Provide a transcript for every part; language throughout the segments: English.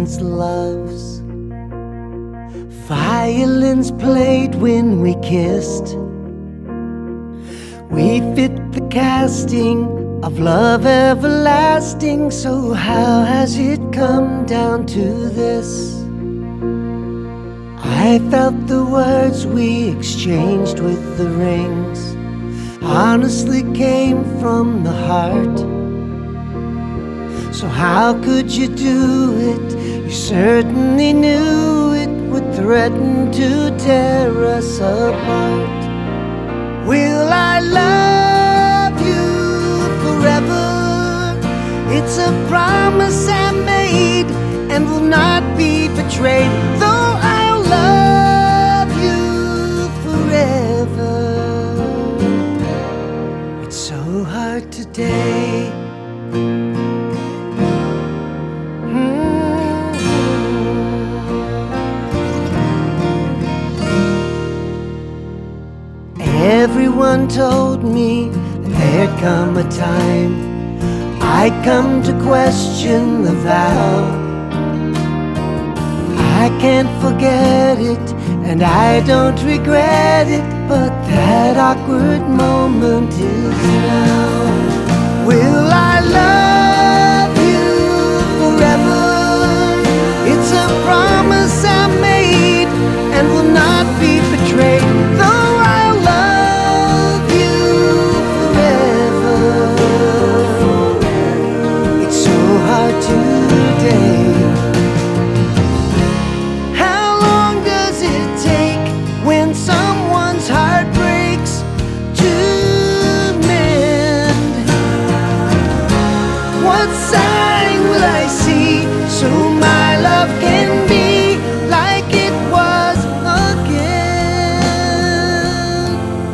against loves. Violins played when we kissed. We fit the casting of love everlasting. So how has it come down to this? I felt the words we exchanged with the rings honestly came from the heart. So how could you do it? You certainly knew it would threaten to tear us apart. Will I love you forever? It's a promise I made and will not be betrayed. Though I'll love you forever. It's so hard today. Everyone told me that there'd come a time I'd come to question the vow. I can't forget it and I don't regret it, but that awkward moment is now. Will I love you forever? It's a promise I made and will not be betrayed. Though I'll love you forever. It's so hard today. How long does it take when someone's heart breaks to mend? What sign will I see so my love can be like it was again?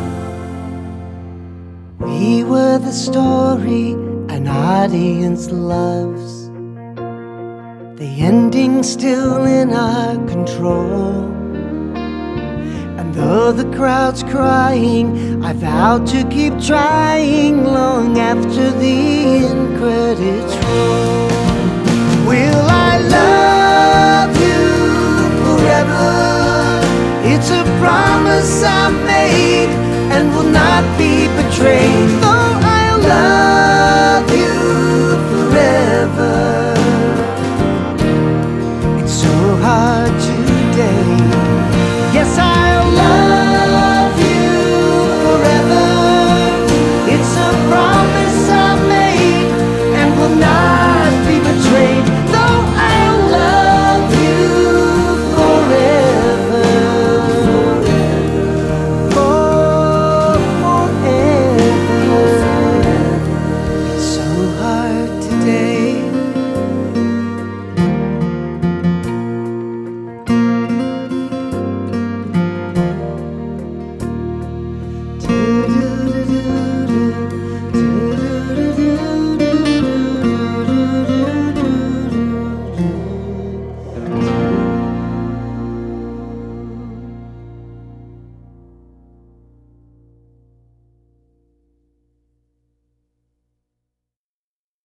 We were the story an audience loves, the ending still in our control. And though the crowd's crying, I vowed to keep trying long after the end credits roll. Will I love you forever? It's a promise I made and will not be betrayed. Though I'll love you forever. It's so hard today.